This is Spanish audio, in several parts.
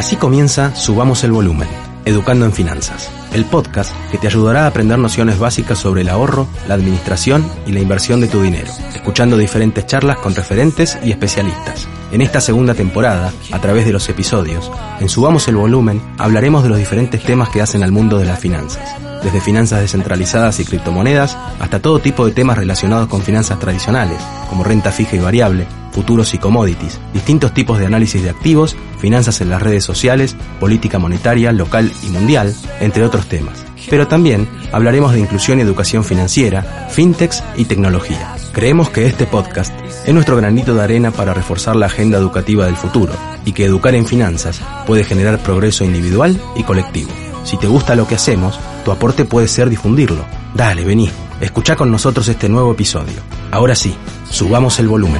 Así comienza Subamos el Volumen, Educando en Finanzas, el podcast que te ayudará a aprender nociones básicas sobre el ahorro, la administración y la inversión de tu dinero, escuchando diferentes charlas con referentes y especialistas. En esta segunda temporada, a través de los episodios, en Subamos el Volumen hablaremos de los diferentes temas que hacen al mundo de las finanzas, desde finanzas descentralizadas y criptomonedas hasta todo tipo de temas relacionados con finanzas tradicionales, como renta fija y variable, futuros y commodities, distintos tipos de análisis de activos, finanzas en las redes sociales, política monetaria, local y mundial, entre otros temas. Pero también hablaremos de inclusión y educación financiera, fintechs y tecnología. Creemos que este podcast es nuestro granito de arena para reforzar la agenda educativa del futuro y que educar en finanzas puede generar progreso individual y colectivo. Si te gusta lo que hacemos, tu aporte puede ser difundirlo. Dale, vení, escuchá con nosotros este nuevo episodio. Ahora sí, subamos el volumen.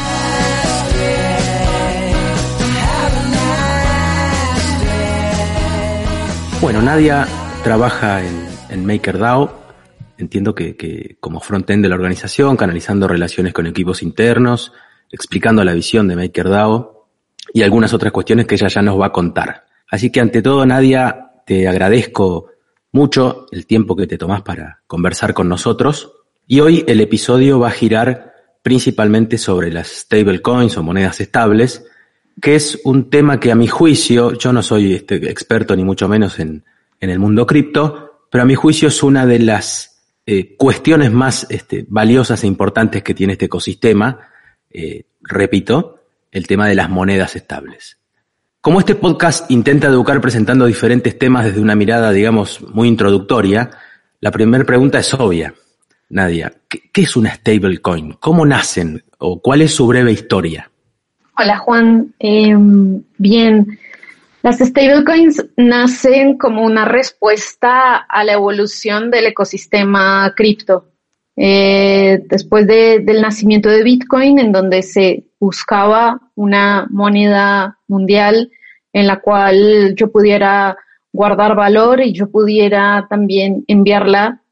Bueno, Nadia trabaja en MakerDAO, entiendo que como front-end de la organización, canalizando relaciones con equipos internos, explicando la visión de MakerDAO y algunas otras cuestiones que ella ya nos va a contar. Así que ante todo, Nadia, te agradezco mucho el tiempo que te tomás para conversar con nosotros. Y hoy el episodio va a girar principalmente sobre las stablecoins o monedas estables, que es un tema que a mi juicio, yo no soy experto ni mucho menos en el mundo cripto, pero a mi juicio es una de las cuestiones más valiosas e importantes que tiene este ecosistema. Repito, el tema de las monedas estables. Como este podcast intenta educar presentando diferentes temas desde una mirada, digamos, muy introductoria, la primera pregunta es obvia. Nadia, ¿qué es una stablecoin? ¿Cómo nacen? ¿O cuál es su breve historia? Hola Juan, bien, las stablecoins nacen como una respuesta a la evolución del ecosistema cripto. Después del nacimiento de Bitcoin, en donde se buscaba una moneda mundial en la cual yo pudiera guardar valor y yo pudiera también enviarla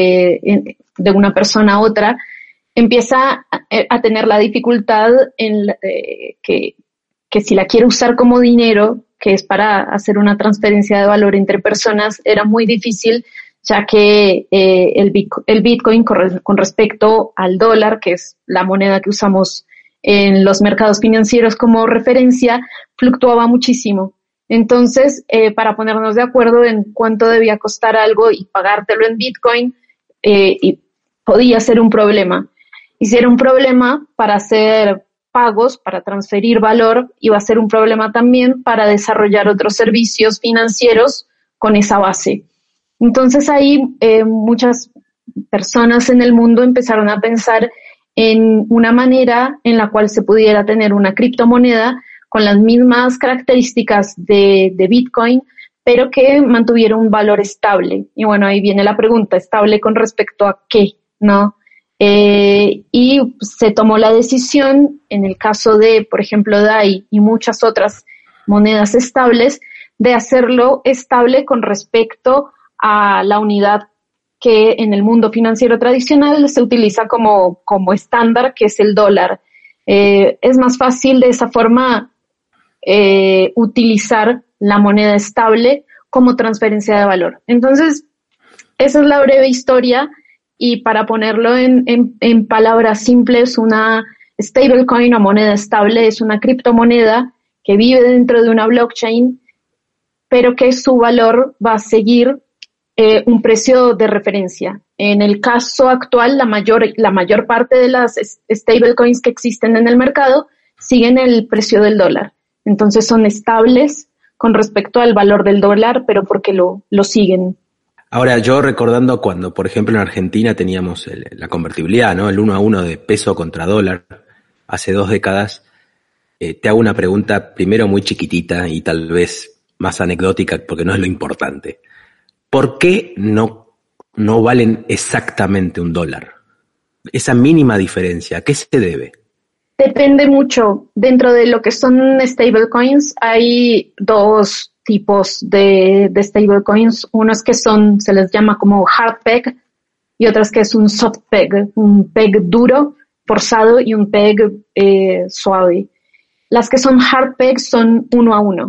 de una persona a otra, empieza a tener la dificultad en que si la quiero usar como dinero, que es para hacer una transferencia de valor entre personas, era muy difícil, ya que el Bitcoin con respecto al dólar, que es la moneda que usamos en los mercados financieros como referencia, fluctuaba muchísimo. Entonces, para ponernos de acuerdo en cuánto debía costar algo y pagártelo en Bitcoin, y podía ser un problema. Y si era un problema para hacer pagos, para transferir valor, iba a ser un problema también para desarrollar otros servicios financieros con esa base. Entonces ahí muchas personas en el mundo empezaron a pensar en una manera en la cual se pudiera tener una criptomoneda con las mismas características de Bitcoin, pero que mantuviera un valor estable. Y bueno, ahí viene la pregunta, ¿estable con respecto a qué? ¿No? Y se tomó la decisión, en el caso de, por ejemplo, DAI y muchas otras monedas estables, de hacerlo estable con respecto a la unidad que en el mundo financiero tradicional se utiliza como estándar, que es el dólar. Es más fácil de esa forma utilizar la moneda estable como transferencia de valor. Entonces, esa es la breve historia. Y para ponerlo en palabras simples, una stablecoin o moneda estable es una criptomoneda que vive dentro de una blockchain, pero que su valor va a seguir un precio de referencia. En el caso actual, la mayor parte de las stablecoins que existen en el mercado siguen el precio del dólar. Entonces son estables con respecto al valor del dólar, pero porque lo siguen. Ahora, yo recordando cuando, por ejemplo, en Argentina teníamos la convertibilidad, ¿no? El 1-1 de peso contra dólar, hace 2 décadas, te hago una pregunta primero muy chiquitita y tal vez más anecdótica porque no es lo importante. ¿Por qué no valen exactamente $1? Esa mínima diferencia, ¿a qué se debe? Depende mucho. Dentro de lo que son stablecoins hay 2 tipos de stablecoins, unos que se les llama como hard peg y otras que es un soft peg, un peg duro, forzado y un peg suave. Las que son hard peg son 1 a 1.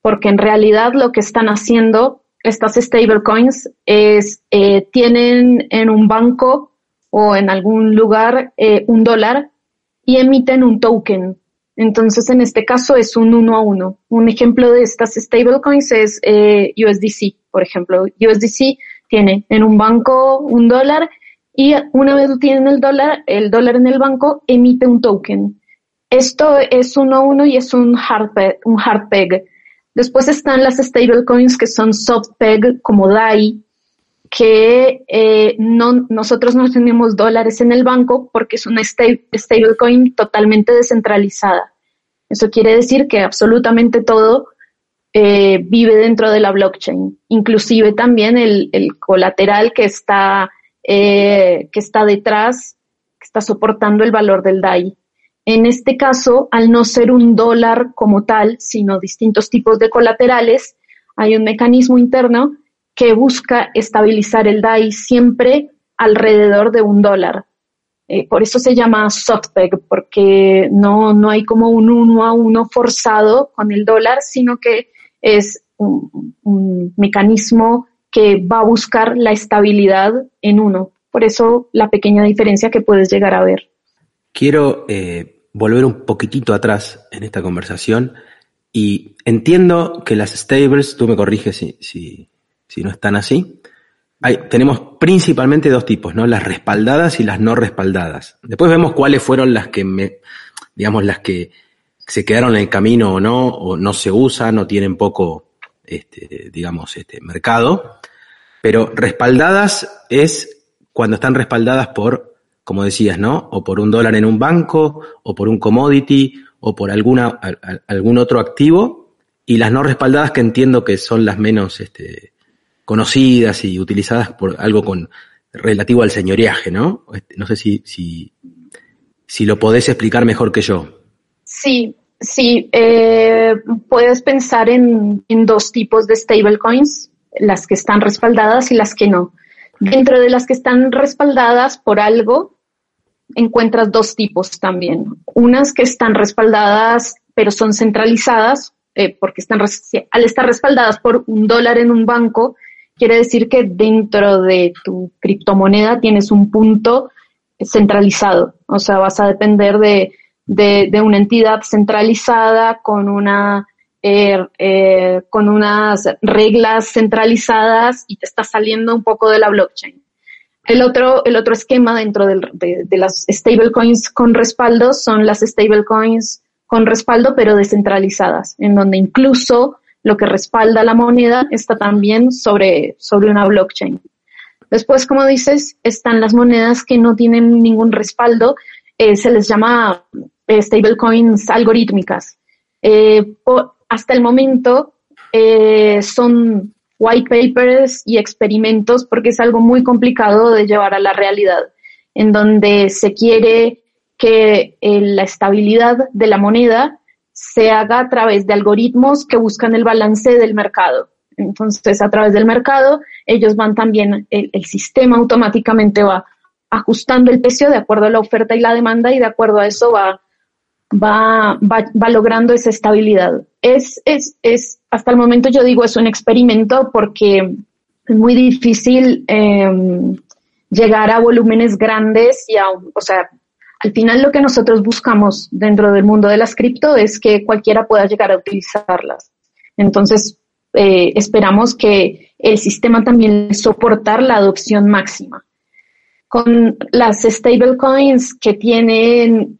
porque en realidad lo que están haciendo estas stablecoins es tienen en un banco o en algún lugar un dólar y emiten un token. Entonces, en este caso es un 1 a 1. Un ejemplo de estas stablecoins es USDC, por ejemplo. USDC tiene en un banco un dólar y una vez tienen el dólar en el banco emite un token. Esto es 1 a 1 y es un hard peg. Después están las stablecoins que son soft peg, como DAI, que nosotros no tenemos dólares en el banco porque es una stablecoin totalmente descentralizada. Eso quiere decir que absolutamente todo vive dentro de la blockchain, inclusive también el colateral que está detrás, que está soportando el valor del DAI. En este caso, al no ser un dólar como tal, sino distintos tipos de colaterales, hay un mecanismo interno que busca estabilizar el DAI siempre alrededor de un dólar. Por eso se llama soft peg, porque no hay como un 1 a 1 forzado con el dólar, sino que es un mecanismo que va a buscar la estabilidad en uno. Por eso la pequeña diferencia que puedes llegar a ver. Quiero volver un poquitito atrás en esta conversación y entiendo que las stables, tú me corriges si no están así, tenemos principalmente dos tipos, ¿no? Las respaldadas y las no respaldadas. Después vemos cuáles fueron las que las que se quedaron en el camino o no se usan o tienen poco, mercado. Pero respaldadas es cuando están respaldadas por, como decías, ¿no? O por un dólar en un banco, o por un commodity, o por algún otro activo. Y las no respaldadas, que entiendo que son las menos conocidas y utilizadas por algo relativo al señoreaje, ¿no? No sé si lo podés explicar mejor que yo. Sí. Puedes pensar en dos tipos de stablecoins, las que están respaldadas y las que no. Dentro de las que están respaldadas por algo, encuentras dos tipos también. Unas que están respaldadas, pero son centralizadas, porque al estar respaldadas por un dólar en un banco, quiere decir que dentro de tu criptomoneda tienes un punto centralizado. O sea, vas a depender de una entidad centralizada con con unas reglas centralizadas y te está saliendo un poco de la blockchain. El otro esquema dentro de las stablecoins con respaldo son las stablecoins con respaldo pero descentralizadas, en donde incluso lo que respalda la moneda está también sobre una blockchain. Después, como dices, están las monedas que no tienen ningún respaldo, se les llama stablecoins algorítmicas. Hasta el momento son white papers y experimentos porque es algo muy complicado de llevar a la realidad, en donde se quiere que la estabilidad de la moneda se haga a través de algoritmos que buscan el balance del mercado. Entonces, a través del mercado, ellos van también, el sistema automáticamente va ajustando el precio de acuerdo a la oferta y la demanda, y de acuerdo a eso va logrando esa estabilidad. Hasta el momento yo digo es un experimento porque es muy difícil llegar a volúmenes grandes al final lo que nosotros buscamos dentro del mundo de las cripto es que cualquiera pueda llegar a utilizarlas. Entonces, esperamos que el sistema también soportar la adopción máxima. Con las stablecoins que tienen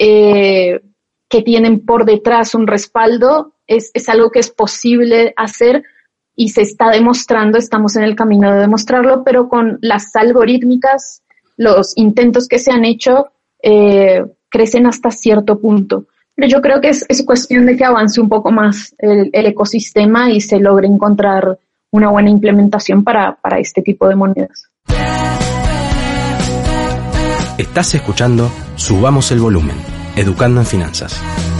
por detrás un respaldo, es algo que es posible hacer y se está demostrando, estamos en el camino de demostrarlo, pero con las algorítmicas, los intentos que se han hecho crecen hasta cierto punto. Pero yo creo que es cuestión de que avance un poco más el ecosistema y se logre encontrar una buena implementación para este tipo de monedas. Estás escuchando Subamos el Volumen, Educando en Finanzas.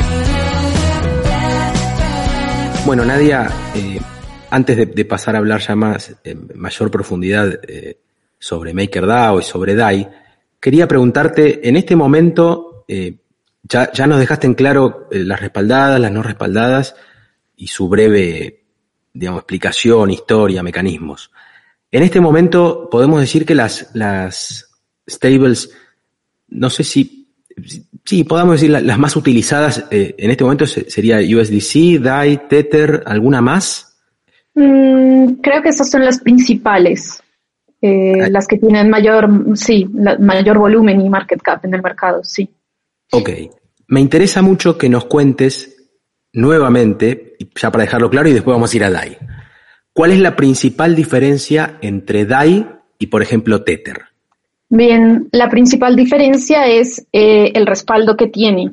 Bueno, Nadia, antes de pasar a hablar ya más en mayor profundidad sobre MakerDAO y sobre DAI, quería preguntarte, en este momento, ya nos dejaste en claro las respaldadas, las no respaldadas y su breve digamos, explicación, historia, mecanismos. En este momento podemos decir que las stables, no sé si podamos decir las más utilizadas en este momento sería USDC, DAI, Tether, ¿alguna más? Creo que esas son las principales, las que tienen mayor volumen y market cap en el mercado, sí. Ok, me interesa mucho que nos cuentes nuevamente, ya para dejarlo claro, y después vamos a ir a DAI. ¿Cuál es la principal diferencia entre DAI y, por ejemplo, Tether? Bien, la principal diferencia es el respaldo que tiene.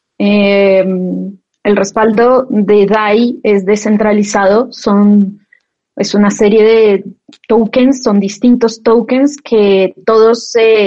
El respaldo de DAI es descentralizado, es una serie de tokens, son distintos tokens que todos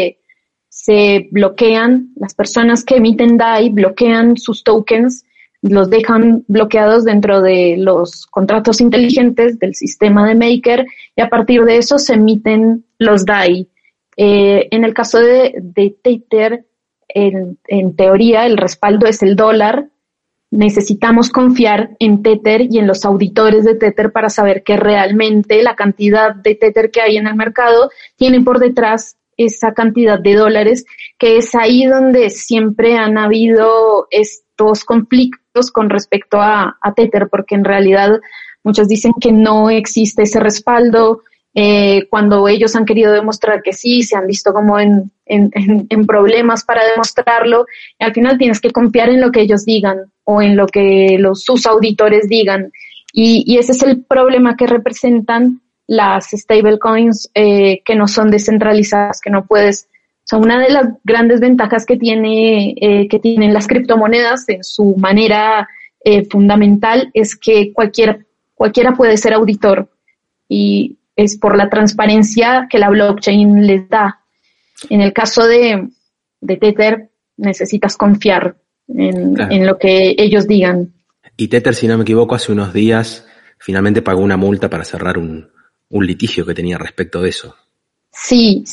se bloquean. Las personas que emiten DAI bloquean sus tokens, los dejan bloqueados dentro de los contratos inteligentes del sistema de Maker y a partir de eso se emiten los DAI. En el caso de Tether, en teoría el respaldo es el dólar. Necesitamos confiar en Tether y en los auditores de Tether para saber que realmente la cantidad de Tether que hay en el mercado tiene por detrás esa cantidad de dólares, que es ahí donde siempre han habido estos conflictos con respecto a Tether, porque en realidad muchos dicen que no existe ese respaldo. Cuando ellos han querido demostrar que sí, se han visto como en problemas para demostrarlo, y al final tienes que confiar en lo que ellos digan o en lo que sus auditores digan, y ese es el problema que representan las stablecoins que no son descentralizadas, que no puedes. O sea, una de las grandes ventajas que tienen las criptomonedas en su manera fundamental es que cualquiera puede ser auditor, y es por la transparencia que la blockchain les da. En el caso de Tether, necesitas confiar en lo que ellos digan. Y Tether, si no me equivoco, hace unos días finalmente pagó una multa para cerrar un litigio que tenía respecto de eso. Sí.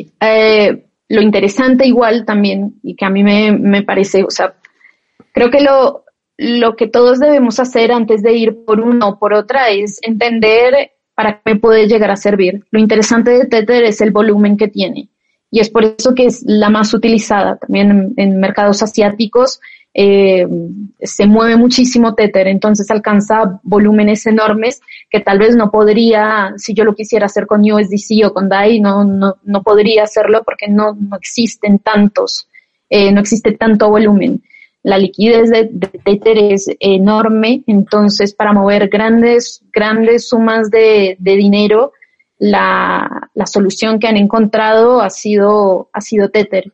Lo interesante igual también, y que a mí me parece, o sea, creo que lo que todos debemos hacer antes de ir por una o por otra es entender para qué me puede llegar a servir. Lo interesante de Tether es el volumen que tiene, y es por eso que es la más utilizada. También en mercados asiáticos se mueve muchísimo Tether, entonces alcanza volúmenes enormes que tal vez no podría, si yo lo quisiera hacer con USDC o con DAI, no podría hacerlo porque no existen tantos, no existe tanto volumen. La liquidez de Tether es enorme, entonces para mover grandes sumas de dinero, la solución que han encontrado ha sido Tether.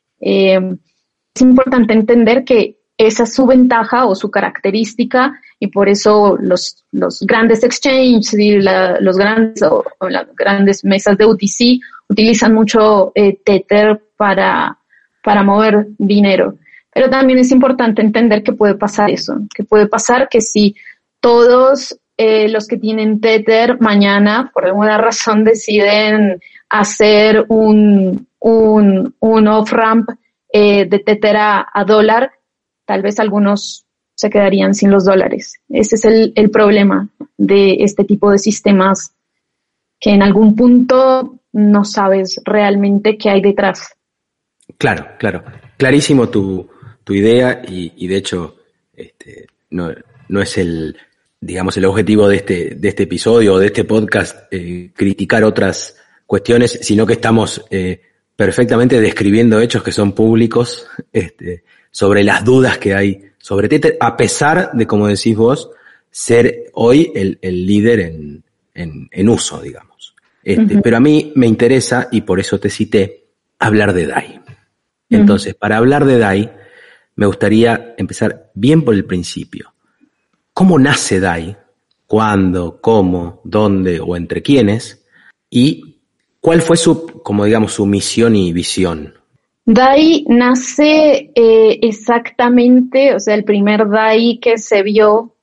Es importante entender que esa es su ventaja o su característica, y por eso los grandes exchanges y las grandes mesas de UTC utilizan mucho Tether para mover dinero. Pero también es importante entender que puede pasar eso, que puede pasar que si todos los que tienen Tether mañana, por alguna razón, deciden hacer un off-ramp de Tether a dólar, tal vez algunos se quedarían sin los dólares. Ese es el problema de este tipo de sistemas, que en algún punto no sabes realmente qué hay detrás. Claro. Clarísimo tu idea, y de hecho no es el objetivo de este episodio o de este podcast criticar otras cuestiones, sino que estamos perfectamente describiendo hechos que son públicos sobre las dudas que hay sobre Tether, a pesar de, como decís vos, ser hoy el líder en uso, digamos. Uh-huh. Pero a mí me interesa, y por eso te cité, hablar de DAI. Entonces, para hablar de DAI, me gustaría empezar bien por el principio. ¿Cómo nace DAI? ¿Cuándo? ¿Cómo? ¿Dónde? ¿O entre quiénes? ¿Y cuál fue su misión y visión? DAI nace exactamente, o sea, el primer DAI que se vio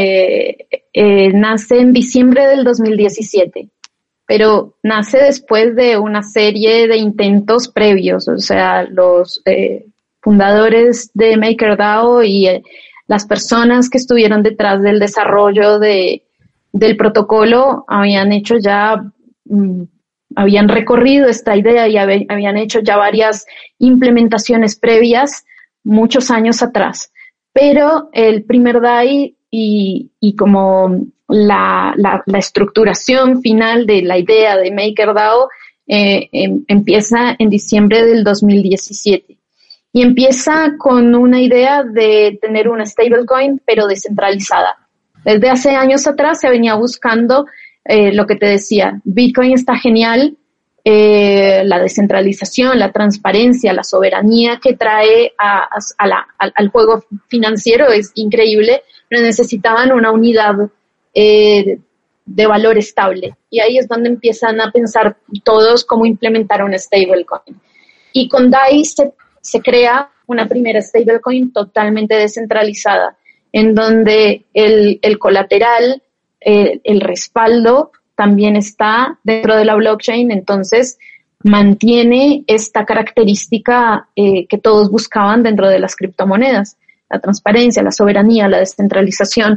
nace en diciembre del 2017, pero nace después de una serie de intentos previos, o sea, los fundadores de MakerDAO y las personas que estuvieron detrás del desarrollo de del protocolo habían hecho ya, habían recorrido esta idea y habían hecho ya varias implementaciones previas muchos años atrás. Pero el primer DAI y como la estructuración final de la idea de MakerDAO empieza en diciembre del 2017. Y empieza con una idea de tener una stablecoin, pero descentralizada. Desde hace años atrás se venía buscando lo que te decía, Bitcoin está genial, la descentralización, la transparencia, la soberanía que trae al juego financiero es increíble, pero necesitaban una unidad de valor estable. Y ahí es donde empiezan a pensar todos cómo implementar una stablecoin. Y con DAI se crea una primera stablecoin totalmente descentralizada, en donde el colateral, el respaldo también está dentro de la blockchain, entonces mantiene esta característica que todos buscaban dentro de las criptomonedas, la transparencia, la soberanía, la descentralización,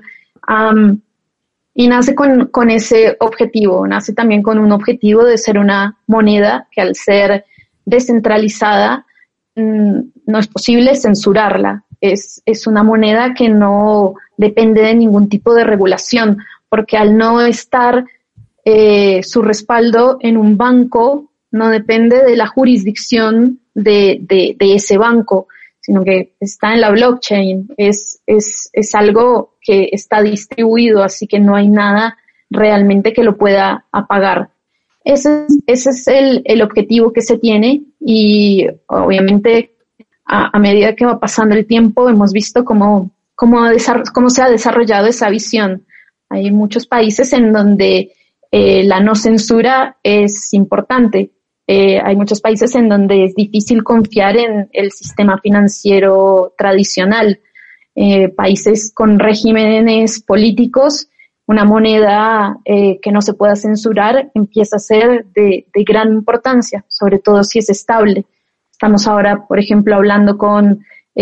y nace con ese objetivo, nace también con un objetivo de ser una moneda que al ser descentralizada no es posible censurarla. Es una moneda que no depende de ningún tipo de regulación, porque al no estar su respaldo en un banco, no depende de la jurisdicción de ese banco, sino que está en la blockchain. Es algo que está distribuido, así que no hay nada realmente que lo pueda apagar. Ese es el objetivo que se tiene, y obviamente a medida que va pasando el tiempo hemos visto cómo se ha desarrollado esa visión. Hay muchos países en donde la no censura es importante. Hay muchos países en donde es difícil confiar en el sistema financiero tradicional. Países con regímenes políticos, una moneda que no se pueda censurar empieza a ser de gran importancia, sobre todo si es estable. Estamos ahora, por ejemplo, hablando con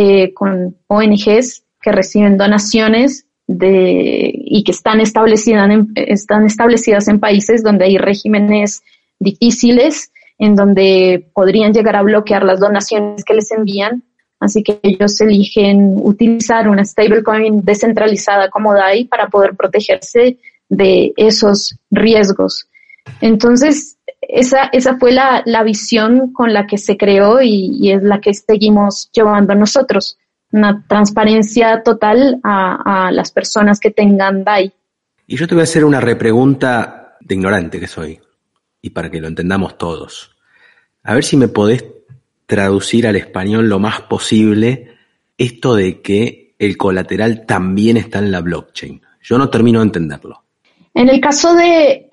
ONGs que reciben donaciones y que están establecidas en países donde hay regímenes difíciles, en donde podrían llegar a bloquear las donaciones que les envían. Así que ellos eligen utilizar una stablecoin descentralizada como DAI para poder protegerse de esos riesgos. Entonces, esa fue la visión con la que se creó y es la que seguimos llevando nosotros. Una transparencia total a las personas que tengan DAI. Y yo te voy a hacer una repregunta de ignorante que soy, y para que lo entendamos todos. A ver si me podés traducir al español lo más posible esto de que el colateral también está en la blockchain. Yo no termino de entenderlo. En el caso de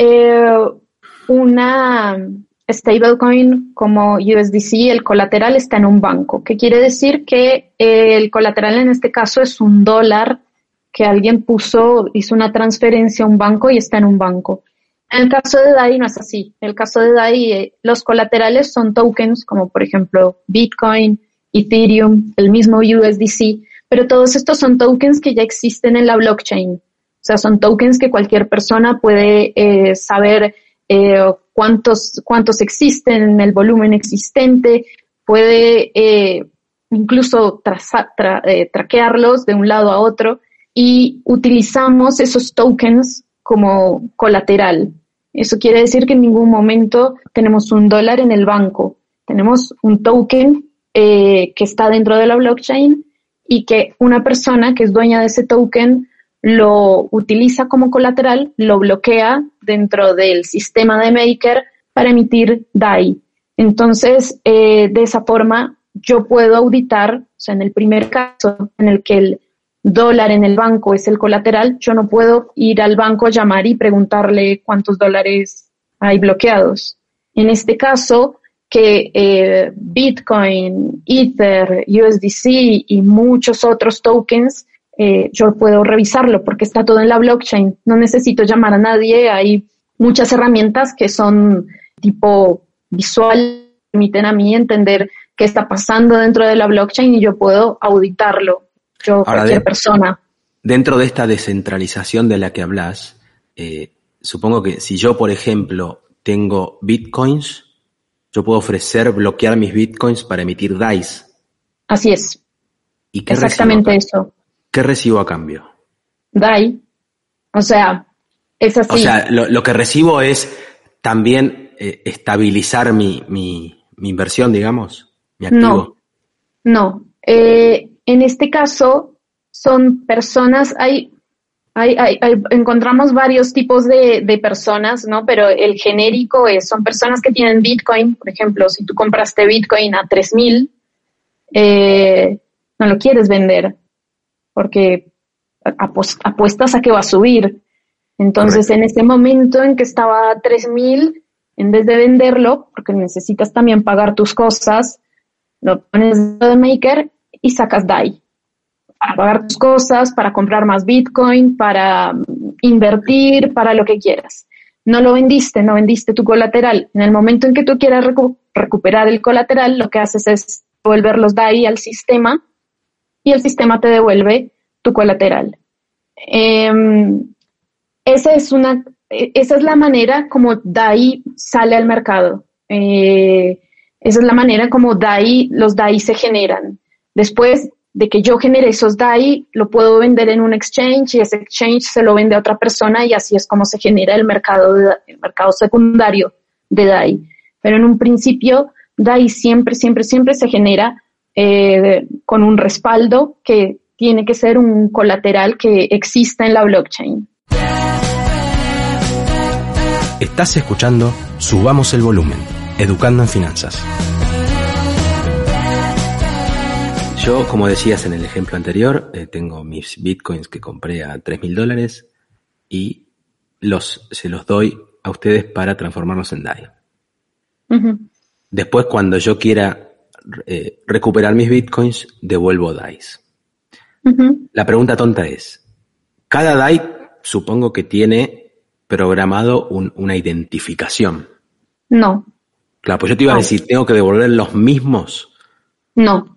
una stablecoin como USDC, el colateral está en un banco. ¿Qué quiere decir? Que el colateral en este caso es $1 que alguien hizo una transferencia a un banco y está en un banco. En el caso de DAI no es así. En el caso de DAI, los colaterales son tokens como por ejemplo Bitcoin, Ethereum, el mismo USDC, pero todos estos son tokens que ya existen en la blockchain. O sea, son tokens que cualquier persona puede saber cuántos existen en el volumen existente, puede incluso traquearlos de un lado a otro, y utilizamos esos tokens como colateral. Eso quiere decir que en ningún momento tenemos $1 en el banco. Tenemos un token que está dentro de la blockchain y que una persona que es dueña de ese token lo utiliza como colateral, lo bloquea dentro del sistema de Maker para emitir DAI. Entonces, de esa forma, yo puedo auditar, o sea, en el primer caso en el que el $1 en el banco es el colateral, yo no puedo ir al banco, llamar y preguntarle cuántos $1 hay bloqueados. En este caso, que Bitcoin, Ether, USDC y muchos otros tokens, yo puedo revisarlo porque está todo en la blockchain. No necesito llamar a nadie. Hay muchas herramientas que son tipo visual, permiten a mí entender qué está pasando dentro de la blockchain y yo puedo auditarlo. Ahora, cualquier persona. Dentro de esta descentralización de la que hablas, supongo que si yo, por ejemplo, tengo bitcoins, yo puedo ofrecer bloquear mis bitcoins para emitir DAIs. Así es. ¿Y qué exactamente eso? ¿Qué recibo a cambio? DAI. O sea, es así. O sea, lo que recibo es también estabilizar mi inversión, digamos, mi activo. No. En este caso, son personas, encontramos varios tipos de personas, ¿no? Pero el genérico son personas que tienen Bitcoin. Por ejemplo, si tú compraste Bitcoin a 3,000, no lo quieres vender porque apuestas a que va a subir. Entonces, correcto, en ese momento en que estaba a 3,000, en vez de venderlo, porque necesitas también pagar tus cosas, lo pones de Maker y sacas DAI. Para pagar tus cosas, para comprar más Bitcoin, para invertir, para lo que quieras. No vendiste tu colateral. En el momento en que tú quieras recuperar el colateral, lo que haces es devolver los DAI al sistema y el sistema te devuelve tu colateral. Esa es la manera como DAI sale al mercado. Esa es la manera como los DAI se generan. Después de que yo genere esos DAI, lo puedo vender en un exchange y ese exchange se lo vende a otra persona y así es como se genera el mercado secundario de DAI. Pero en un principio, DAI siempre se genera con un respaldo que tiene que ser un colateral que exista en la blockchain. Estás escuchando Subamos el Volumen, Educando en Finanzas. Yo, como decías en el ejemplo anterior, tengo mis bitcoins que compré a $3,000 y se los doy a ustedes para transformarlos en DAI. Uh-huh. Después, cuando yo quiera recuperar mis bitcoins, devuelvo DAIs. Uh-huh. La pregunta tonta es, cada DAI supongo que tiene programado una identificación. No. Claro, pues yo te iba a decir, ¿tengo que devolver los mismos? No.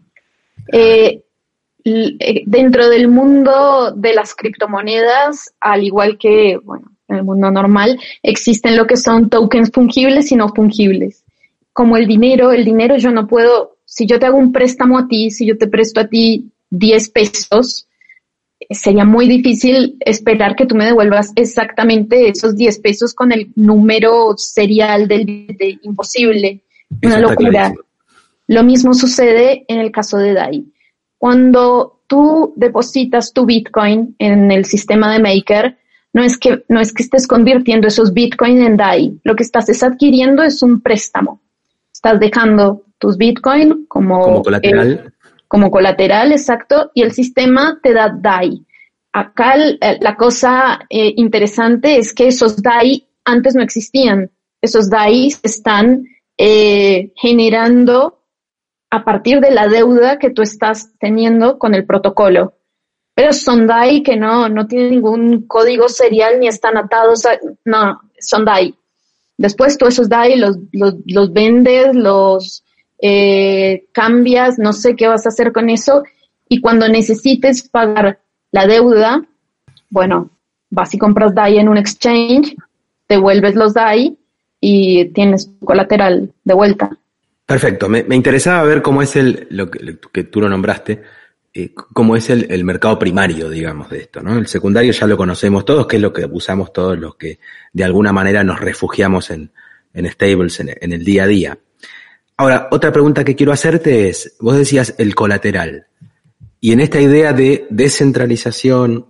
Dentro del mundo de las criptomonedas, al igual que en el mundo normal, existen lo que son tokens fungibles y no fungibles. Como el dinero yo no puedo, si yo te hago un préstamo a ti, si yo te presto a ti 10 pesos, sería muy difícil esperar que tú me devuelvas exactamente esos 10 pesos con el número serial de imposible. Una locura. Clarísimo. Lo mismo sucede en el caso de DAI. Cuando tú depositas tu Bitcoin en el sistema de Maker, no es que estés convirtiendo esos Bitcoin en DAI. Lo que estás adquiriendo es un préstamo. Estás dejando tus Bitcoin como colateral. Como colateral, exacto, y el sistema te da DAI. Acá la cosa interesante es que esos DAI antes no existían. Esos DAI se están generando a partir de la deuda que tú estás teniendo con el protocolo. Pero son DAI que no tienen ningún código serial ni están atados no, son DAI. Después tú esos DAI los vendes, los cambias, no sé qué vas a hacer con eso, y cuando necesites pagar la deuda, vas y compras DAI en un exchange, devuelves los DAI y tienes tu colateral de vuelta. Perfecto, me interesaba ver cómo es lo que tú lo nombraste, cómo es el mercado primario, digamos, de esto, ¿no? El secundario ya lo conocemos todos, que es lo que usamos todos los que de alguna manera nos refugiamos en stables en el día a día. Ahora, otra pregunta que quiero hacerte es, vos decías el colateral, y en esta idea de descentralización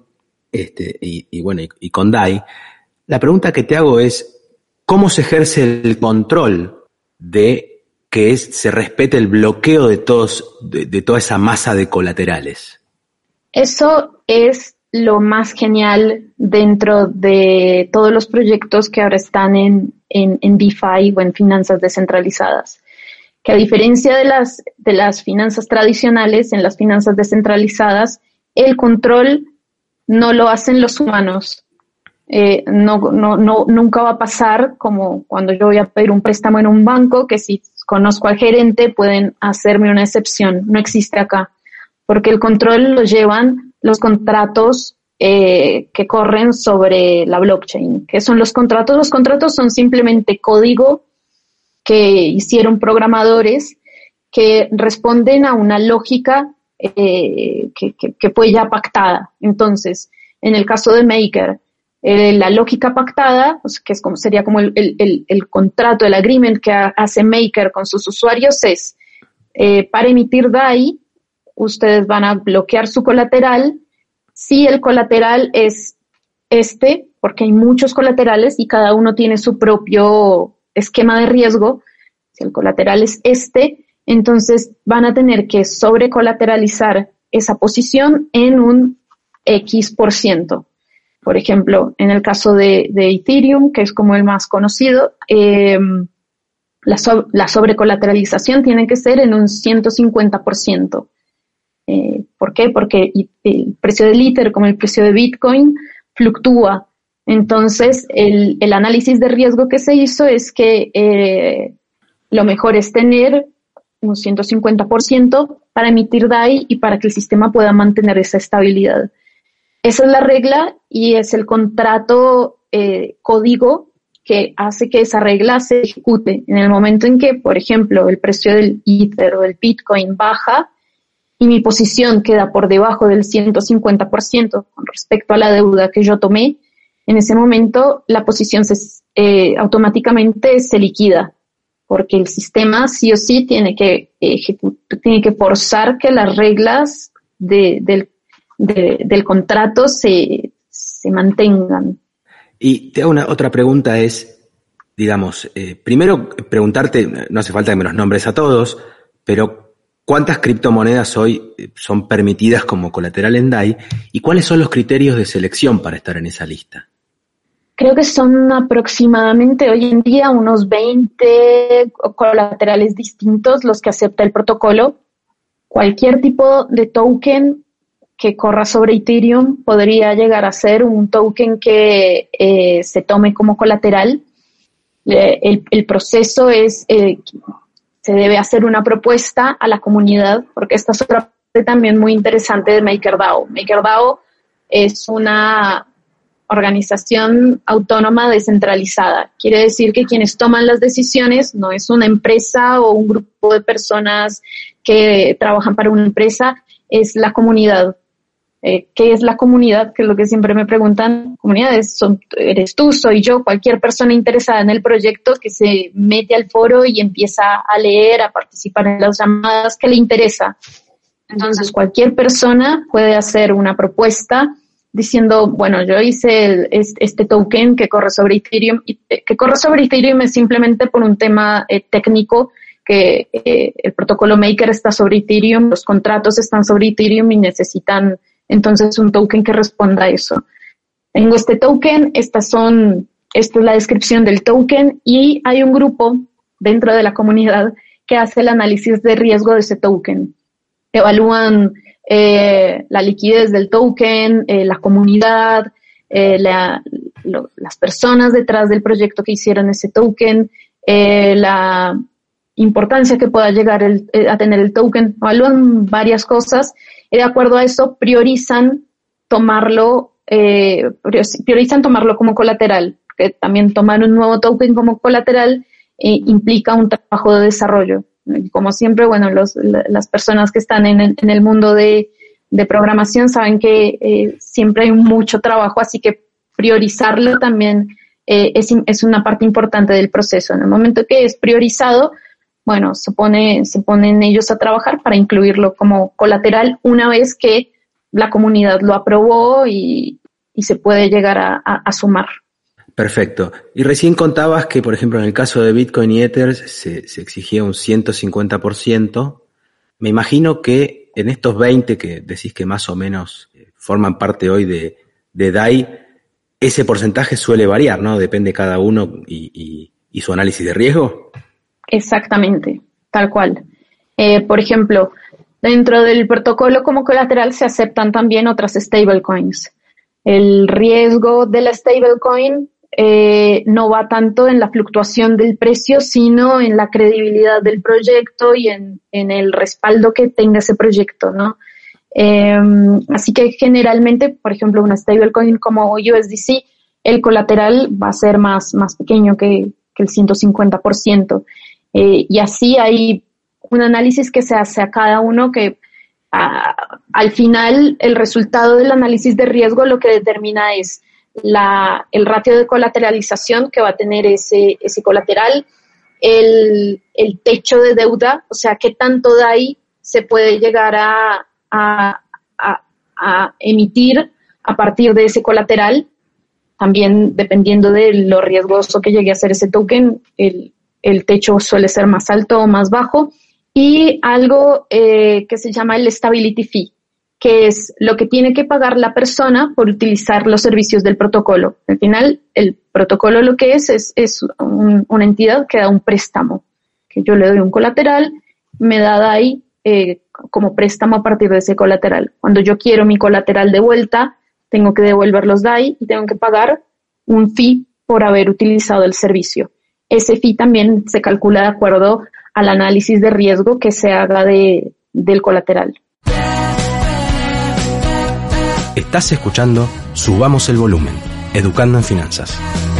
y con DAI, la pregunta que te hago es, ¿cómo se ejerce el control de que se respete el bloqueo de toda esa masa de colaterales? Eso es lo más genial dentro de todos los proyectos que ahora están en DeFi o en finanzas descentralizadas. Que a diferencia de las finanzas tradicionales, en las finanzas descentralizadas, el control no lo hacen los humanos. Nunca va a pasar como cuando yo voy a pedir un préstamo en un banco, que si conozco al gerente pueden hacerme una excepción. No existe acá, porque el control lo llevan los contratos que corren sobre la blockchain. ¿Qué son los contratos? Los contratos son simplemente código que hicieron programadores que responden a una lógica que fue ya pactada. Entonces, en el caso de Maker, la lógica pactada, pues, que es como, sería como el contrato, el agreement que hace Maker con sus usuarios es, para emitir DAI, ustedes van a bloquear su colateral. Si el colateral es porque hay muchos colaterales y cada uno tiene su propio esquema de riesgo, si el colateral es entonces van a tener que sobrecolateralizar esa posición en un X%. Por ejemplo, en el caso de Ethereum, que es como el más conocido, la sobrecolateralización tiene que ser en un 150%. ¿Por qué? Porque el precio del Ether, como el precio de Bitcoin, fluctúa. Entonces, el análisis de riesgo que se hizo es que lo mejor es tener un 150% para emitir DAI y para que el sistema pueda mantener esa estabilidad. Esa es la regla y es el contrato código que hace que esa regla se ejecute. En el momento en que, por ejemplo, el precio del Ether o del Bitcoin baja y mi posición queda por debajo del 150% con respecto a la deuda que yo tomé, en ese momento la posición automáticamente se liquida, porque el sistema sí o sí tiene que forzar que las reglas del contrato se mantengan. Y te hago otra pregunta es, digamos, primero preguntarte, no hace falta que me los nombres a todos, pero ¿cuántas criptomonedas hoy son permitidas como colateral en DAI? ¿Y cuáles son los criterios de selección para estar en esa lista? Creo que son aproximadamente hoy en día unos 20 colaterales distintos los que acepta el protocolo. Cualquier tipo de token que corra sobre Ethereum podría llegar a ser un token que se tome como colateral. El proceso es, se debe hacer una propuesta a la comunidad, porque esta es otra parte también muy interesante de MakerDAO. MakerDAO es una organización autónoma descentralizada. Quiere decir que quienes toman las decisiones no es una empresa o un grupo de personas que trabajan para una empresa, es la comunidad. ¿Qué es la comunidad? Que es lo que siempre me preguntan. Comunidades eres tú, soy yo, cualquier persona interesada en el proyecto que se mete al foro y empieza a leer, a participar en las llamadas que le interesa. Entonces, cualquier persona puede hacer una propuesta diciendo, bueno, yo hice este token que corre sobre Ethereum, y que corre sobre Ethereum es simplemente por un tema técnico, que el protocolo Maker está sobre Ethereum, los contratos están sobre Ethereum y necesitan entonces un token que responda a eso. Tengo este token, esta es la descripción del token y hay un grupo dentro de la comunidad que hace el análisis de riesgo de ese token. Evalúan la liquidez del token, la comunidad, las personas detrás del proyecto que hicieron ese token, la importancia que pueda llegar a tener el token. Evalúan varias cosas y de acuerdo a eso priorizan tomarlo como colateral, que también tomar un nuevo token como colateral implica un trabajo de desarrollo. Como siempre, bueno, las personas que están en el mundo de programación saben que siempre hay mucho trabajo, así que priorizarlo también es una parte importante del proceso. En el momento que es priorizado, bueno, se ponen ellos a trabajar para incluirlo como colateral una vez que la comunidad lo aprobó y se puede llegar a sumar. Perfecto. Y recién contabas que, por ejemplo, en el caso de Bitcoin y Ether se exigía un 150%. Me imagino que en estos 20 que decís que más o menos forman parte hoy de DAI, ese porcentaje suele variar, ¿no? Depende cada uno y su análisis de riesgo. Exactamente, tal cual. Por ejemplo, dentro del protocolo como colateral se aceptan también otras stablecoins. El riesgo de la stablecoin no va tanto en la fluctuación del precio, sino en la credibilidad del proyecto y en el respaldo que tenga ese proyecto, ¿no? Así que generalmente, por ejemplo, una stablecoin como USDC, el colateral va a ser más pequeño que el 150%. Y así hay un análisis que se hace a cada uno que al final el resultado del análisis de riesgo lo que determina es el ratio de colateralización que va a tener ese colateral, el techo de deuda, o sea, qué tanto DAI se puede llegar a emitir a partir de ese colateral. También dependiendo de lo riesgoso que llegue a ser ese token, el techo suele ser más alto o más bajo. Y algo que se llama el stability fee, que es lo que tiene que pagar la persona por utilizar los servicios del protocolo. Al final, el protocolo lo que es una entidad que da un préstamo, que yo le doy un colateral, me da DAI como préstamo a partir de ese colateral. Cuando yo quiero mi colateral de vuelta, tengo que devolver los DAI y tengo que pagar un fee por haber utilizado el servicio. Ese fee también se calcula de acuerdo al análisis de riesgo que se haga del colateral. Estás escuchando Subamos el Volumen, Educando en Finanzas.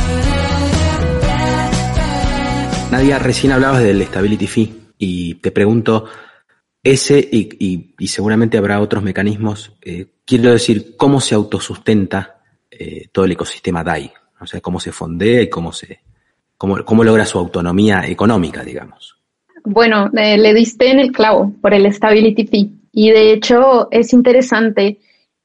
Nadia, recién hablabas del Stability Fee y te pregunto, ese y seguramente habrá otros mecanismos, quiero decir, ¿cómo se autosustenta todo el ecosistema DAI? O sea, ¿cómo se fondea y cómo logra su autonomía económica, digamos? Bueno, le diste en el clavo por el Stability Fee y de hecho es interesante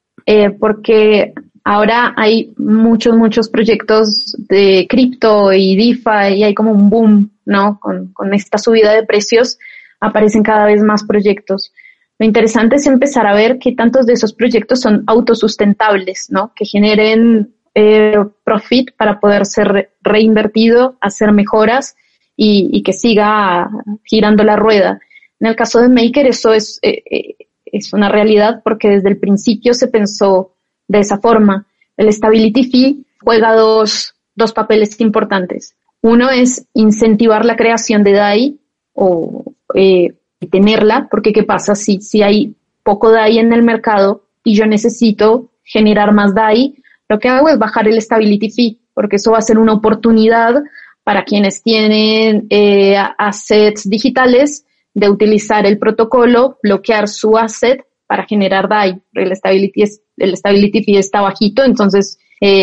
porque ahora hay muchos proyectos de cripto y DeFi y hay como un boom, ¿no? Con esta subida de precios aparecen cada vez más proyectos. Lo interesante es empezar a ver qué tantos de esos proyectos son autosustentables, ¿no? Que generen profit para poder ser reinvertido, hacer mejoras y que siga girando la rueda. En el caso de Maker eso es una realidad porque desde el principio se pensó de esa forma. El Stability Fee juega dos papeles importantes. Uno es incentivar la creación de DAI o tenerla, porque ¿qué pasa? Si hay poco DAI en el mercado y yo necesito generar más DAI, lo que hago es bajar el Stability Fee, porque eso va a ser una oportunidad para quienes tienen assets digitales de utilizar el protocolo, bloquear su asset para generar DAI. El Stability Fee está bajito, entonces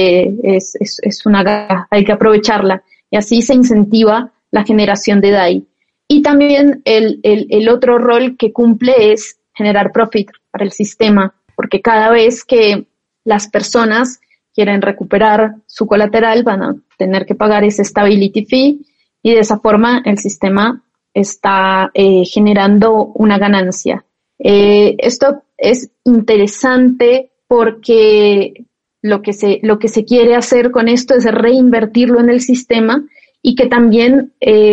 es una gana, hay que aprovecharla. Y así se incentiva la generación de DAI. Y también el otro rol que cumple es generar profit para el sistema, porque cada vez que las personas quieren recuperar su colateral van a tener que pagar ese Stability Fee y de esa forma el sistema está generando una ganancia. Esto es interesante porque lo que se quiere hacer con esto es reinvertirlo en el sistema y que también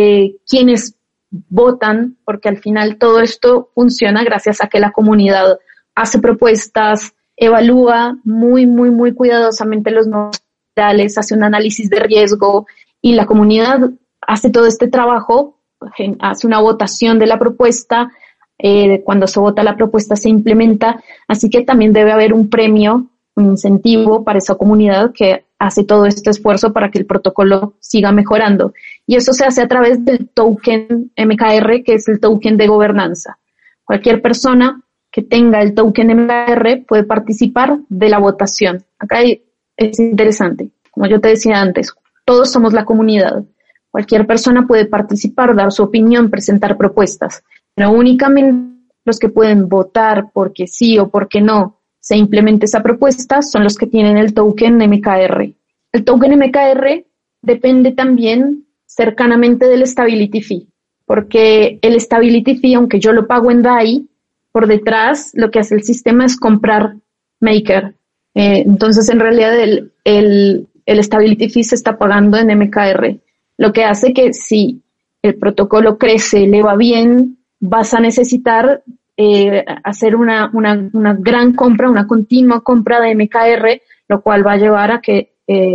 quienes votan, porque al final todo esto funciona gracias a que la comunidad hace propuestas, evalúa muy cuidadosamente los modales, hace un análisis de riesgo y la comunidad hace todo este trabajo, hace una votación de la propuesta, cuando se vota la propuesta se implementa, así que también debe haber un premio, un incentivo para esa comunidad que hace todo este esfuerzo para que el protocolo siga mejorando. Y eso se hace a través del token MKR, que es el token de gobernanza. Cualquier persona que tenga el token MKR puede participar de la votación. Acá es interesante. Como yo te decía antes, todos somos la comunidad. Cualquier persona puede participar, dar su opinión, presentar propuestas. Pero únicamente los que pueden votar porque sí o porque no se implemente esa propuesta son los que tienen el token MKR. El token MKR depende también cercanamente del Stability Fee, porque el Stability Fee, aunque yo lo pago en DAI, por detrás lo que hace el sistema es comprar Maker. Entonces, en realidad, el Stability Fee se está pagando en MKR, lo que hace que si el protocolo crece, le va bien, vas a necesitar hacer una gran compra, una continua compra de MKR, lo cual va a llevar a que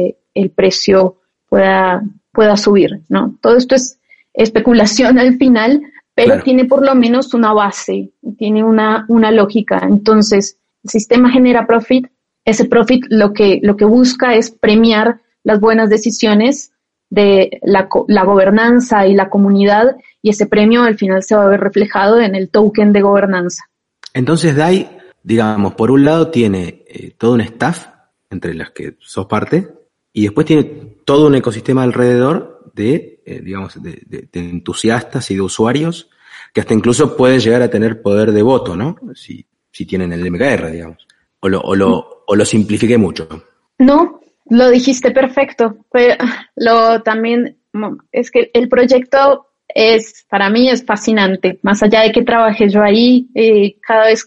el precio pueda subir, ¿no? Todo esto es especulación al final, pero Claro. tiene por lo menos una base, tiene una lógica. Entonces, el sistema genera profit, ese profit lo que busca es premiar las buenas decisiones de la gobernanza y la comunidad, y ese premio al final se va a ver reflejado en el token de gobernanza. Entonces DAI, digamos, por un lado tiene todo un staff, entre las que sos parte, y después tiene todo un ecosistema alrededor de, digamos, de entusiastas y de usuarios que hasta incluso pueden llegar a tener poder de voto, ¿no? Si tienen el MKR, digamos. O lo simplifiqué mucho. No, lo dijiste perfecto. También es que el proyecto para mí es fascinante. Más allá de que trabajé yo ahí, cada vez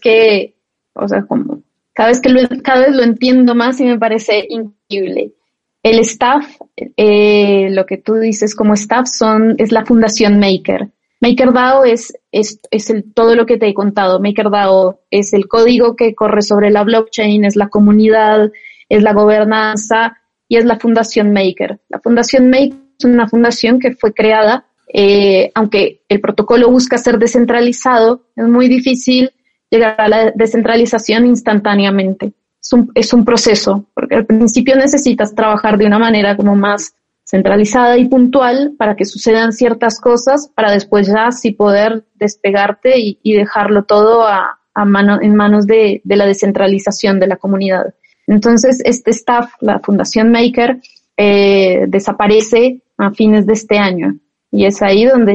lo entiendo más y me parece increíble. El staff, lo que tú dices como staff es la Fundación Maker. MakerDAO es todo lo que te he contado. MakerDAO es el código que corre sobre la blockchain, es la comunidad, es la gobernanza y es la Fundación Maker. La Fundación Maker es una fundación que fue creada, aunque el protocolo busca ser descentralizado, es muy difícil llegar a la descentralización instantáneamente. Es un proceso, porque al principio necesitas trabajar de una manera como más centralizada y puntual para que sucedan ciertas cosas, para después ya sí poder despegarte y dejarlo todo en manos de la descentralización de la comunidad. Entonces, este staff, la Fundación Maker, desaparece a fines de este año, y es ahí donde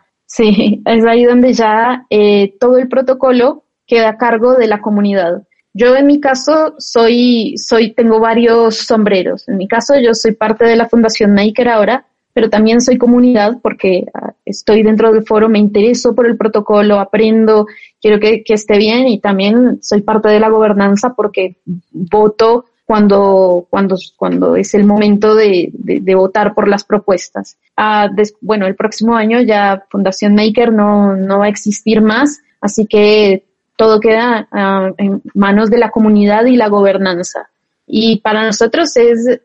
ya todo el protocolo queda a cargo de la comunidad. Yo en mi caso tengo varios sombreros. En mi caso yo soy parte de la Fundación Maker ahora, pero también soy comunidad porque estoy dentro del foro, me intereso por el protocolo, aprendo, quiero que esté bien, y también soy parte de la gobernanza porque voto cuando es el momento de votar por las propuestas. El próximo año ya Fundación Maker no va a existir más, así que todo queda en manos de la comunidad y la gobernanza. Y para nosotros es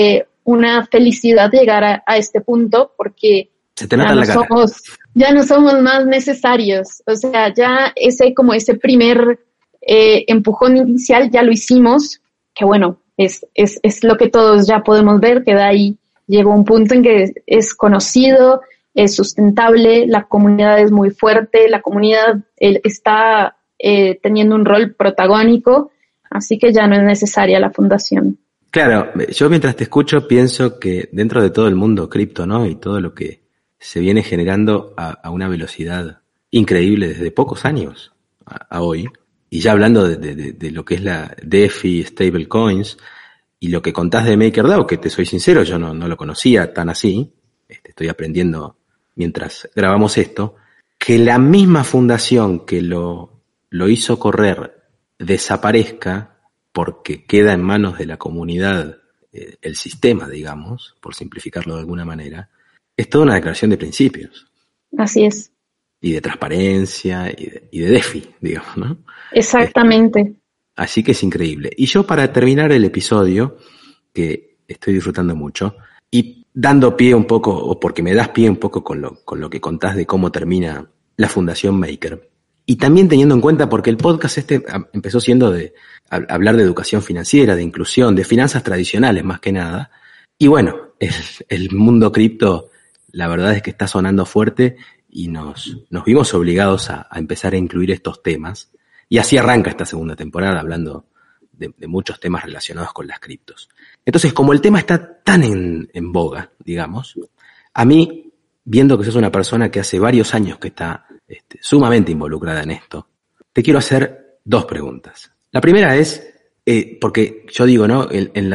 una felicidad llegar a este punto, porque Se te nota en la cara. Ya no somos más necesarios. O sea, ya ese primer empujón inicial ya lo hicimos, que bueno, es lo que todos ya podemos ver, que de ahí llegó un punto en que es conocido, es sustentable, la comunidad es muy fuerte, la comunidad está teniendo un rol protagónico, así que ya no es necesaria la fundación. Claro, yo mientras te escucho pienso que dentro de todo el mundo cripto, ¿no? Y todo lo que se viene generando a una velocidad increíble desde pocos años a hoy, y ya hablando de lo que es la DeFi, stablecoins, y lo que contás de MakerDAO, que te soy sincero, yo no lo conocía tan así, estoy aprendiendo mientras grabamos esto, que la misma fundación que lo hizo correr desaparezca porque queda en manos de la comunidad el sistema, digamos, por simplificarlo de alguna manera, es toda una declaración de principios. Así es. Y de transparencia y de DeFi, digamos, ¿no? Exactamente. Así que es increíble. Y yo, para terminar el episodio, que estoy disfrutando mucho, y dando pie un poco, o porque me das pie un poco con lo que contás de cómo termina la Fundación Maker, y también teniendo en cuenta, porque el podcast empezó siendo de hablar de educación financiera, de inclusión, de finanzas tradicionales más que nada, y bueno, el mundo cripto, la verdad es que está sonando fuerte, y nos vimos obligados a empezar a incluir estos temas, y así arranca esta segunda temporada, hablando de muchos temas relacionados con las criptos. Entonces, como el tema está tan en boga, digamos, a mí, viendo que sos una persona que hace varios años que está sumamente involucrada en esto, te quiero hacer dos preguntas. La primera es, porque yo digo, ¿no?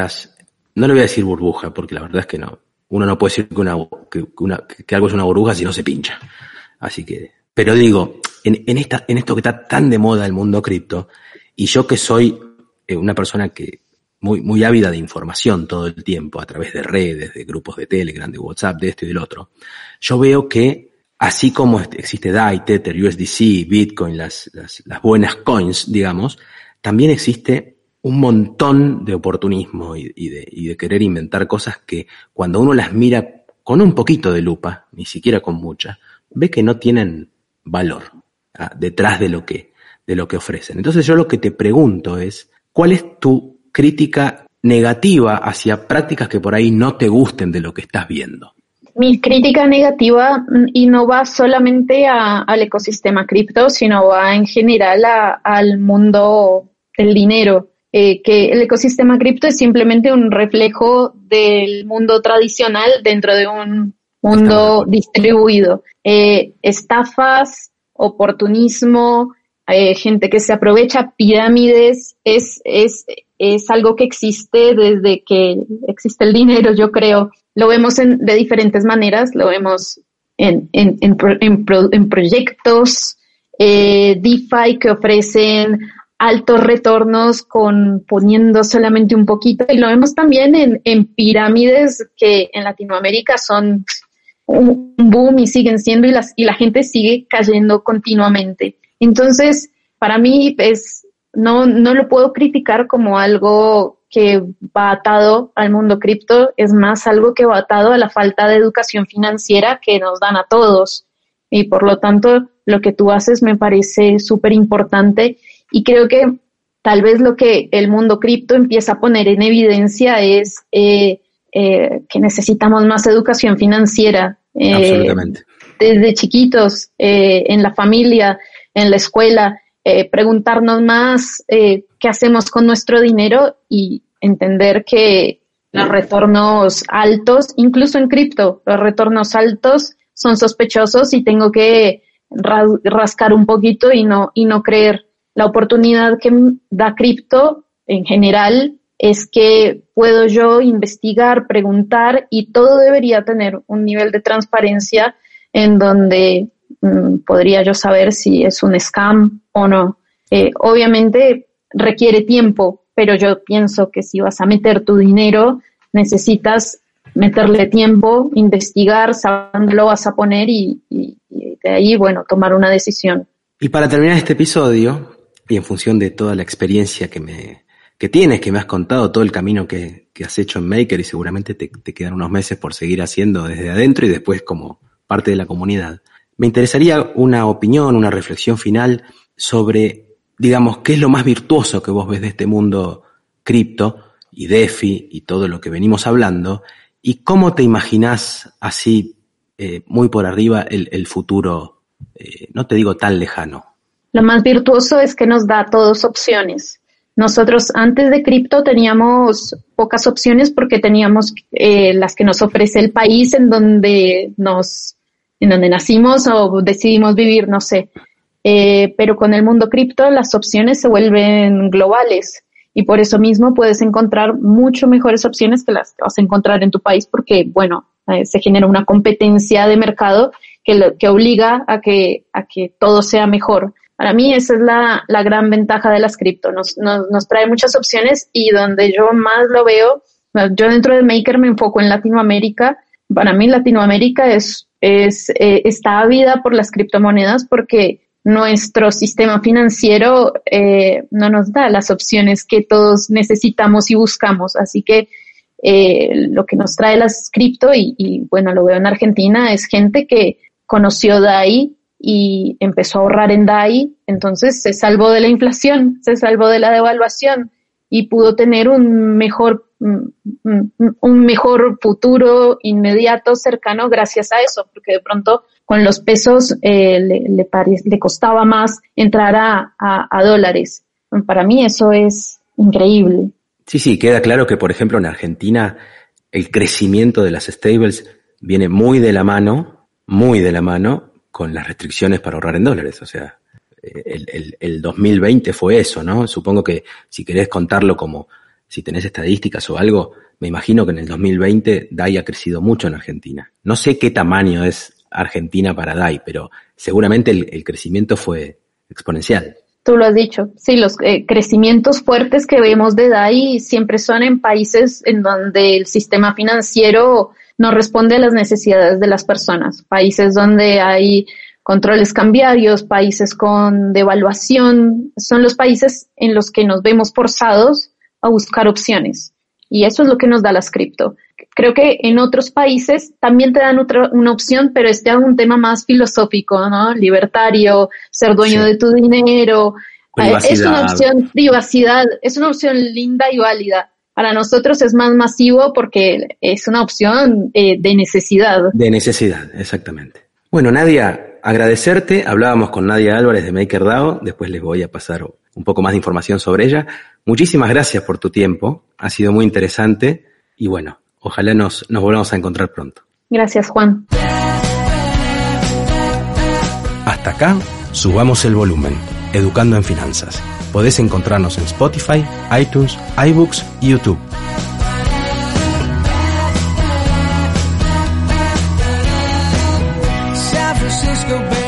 No le voy a decir burbuja, porque la verdad es que no. Uno no puede decir que algo es una burbuja si no se pincha. Así que, pero digo, en esto que está tan de moda el mundo cripto, y yo que soy una persona que muy ávida de información todo el tiempo, a través de redes, de grupos de Telegram, de WhatsApp, de esto y del otro, yo veo que así como existe DAI, Tether, USDC, Bitcoin, las buenas coins, digamos, también existe un montón de oportunismo y de querer inventar cosas que cuando uno las mira con un poquito de lupa, ni siquiera con mucha, ve que no tienen valor detrás de lo que ofrecen. Entonces yo lo que te pregunto es, ¿cuál es tu crítica negativa hacia prácticas que por ahí no te gusten de lo que estás viendo? Mi crítica negativa, y no va solamente al ecosistema cripto, sino va en general al mundo del dinero, que el ecosistema cripto es simplemente un reflejo del mundo tradicional dentro de un mundo distribuido. Estafas, oportunismo, gente que se aprovecha, pirámides, es algo que existe desde que existe el dinero, yo creo. Lo vemos de diferentes maneras, lo vemos en proyectos DeFi que ofrecen altos retornos poniendo solamente un poquito, y lo vemos también en pirámides que en Latinoamérica son un boom y siguen siendo, y la gente sigue cayendo continuamente. Entonces, para mí no lo puedo criticar como algo que va atado al mundo cripto, es más algo que va atado a la falta de educación financiera que nos dan a todos. Y por lo tanto, lo que tú haces me parece súper importante, y creo que tal vez lo que el mundo cripto empieza a poner en evidencia es que necesitamos más educación financiera. Absolutamente. Desde chiquitos, en la familia, en la escuela, preguntarnos más qué hacemos con nuestro dinero y entender que los retornos altos, incluso en cripto, los retornos altos son sospechosos y tengo que rascar un poquito y no creer. La oportunidad que da cripto en general es que puedo yo investigar, preguntar, y todo debería tener un nivel de transparencia en donde podría yo saber si es un scam o no. Obviamente requiere tiempo, pero yo pienso que si vas a meter tu dinero, necesitas meterle tiempo, investigar, saber dónde lo vas a poner y de ahí, bueno, tomar una decisión. Y para terminar este episodio, y en función de toda la experiencia que tienes, que me has contado, todo el camino que has hecho en Maker, y seguramente te quedan unos meses por seguir haciendo desde adentro y después como parte de la comunidad, me interesaría una opinión, una reflexión final sobre, digamos, qué es lo más virtuoso que vos ves de este mundo cripto y DeFi y todo lo que venimos hablando, y cómo te imaginás así, muy por arriba, el futuro, no te digo tan lejano. Lo más virtuoso es que nos da a todos opciones. Nosotros antes de cripto teníamos pocas opciones porque teníamos las que nos ofrece el país en donde nacimos o decidimos vivir, no sé. Pero con el mundo cripto las opciones se vuelven globales, y por eso mismo puedes encontrar mucho mejores opciones que las que vas a encontrar en tu país, porque, bueno, se genera una competencia de mercado que obliga a que todo sea mejor. Para mí esa es la gran ventaja de las cripto. Nos trae muchas opciones, y donde yo más lo veo, yo dentro de Maker me enfoco en Latinoamérica. Para mí Latinoamérica está ávida por las criptomonedas porque nuestro sistema financiero no nos da las opciones que todos necesitamos y buscamos. Así que lo que nos trae las cripto, y bueno, lo veo en Argentina, es gente que conoció DAI y empezó a ahorrar en DAI, entonces se salvó de la inflación, se salvó de la devaluación y pudo tener un mejor futuro inmediato, cercano, gracias a eso, porque de pronto con los pesos le costaba más entrar a dólares. Para mí eso es increíble. Sí, queda claro que, por ejemplo, en Argentina el crecimiento de las stables viene muy de la mano con las restricciones para ahorrar en dólares. O sea, el 2020 fue eso, ¿no? Supongo que si querés contarlo como si tenés estadísticas o algo, me imagino que en el 2020 DAI ha crecido mucho en Argentina. No sé qué tamaño es Argentina para DAI, pero seguramente el crecimiento fue exponencial. Tú lo has dicho. Sí, los crecimientos fuertes que vemos de DAI siempre son en países en donde el sistema financiero no responde a las necesidades de las personas. Países donde hay controles cambiarios, países con devaluación, son los países en los que nos vemos forzados a buscar opciones. Y eso es lo que nos da las cripto, creo que en otros países también te dan una opción, pero es ya un tema más filosófico, ¿no? Libertario, ser dueño de tu dinero. Es una opción, privacidad, es una opción linda y válida. Para nosotros es más masivo porque es una opción de necesidad. De necesidad, exactamente. Bueno, Nadia, agradecerte. Hablábamos con Nadia Álvarez de MakerDAO. Después les voy a pasar un poco más de información sobre ella. Muchísimas gracias por tu tiempo. Ha sido muy interesante. Y bueno, ojalá nos volvamos a encontrar pronto. Gracias, Juan. Hasta acá, subamos el volumen. Educando en Finanzas. Podés encontrarnos en Spotify, iTunes, iBooks y YouTube. San Francisco Bay.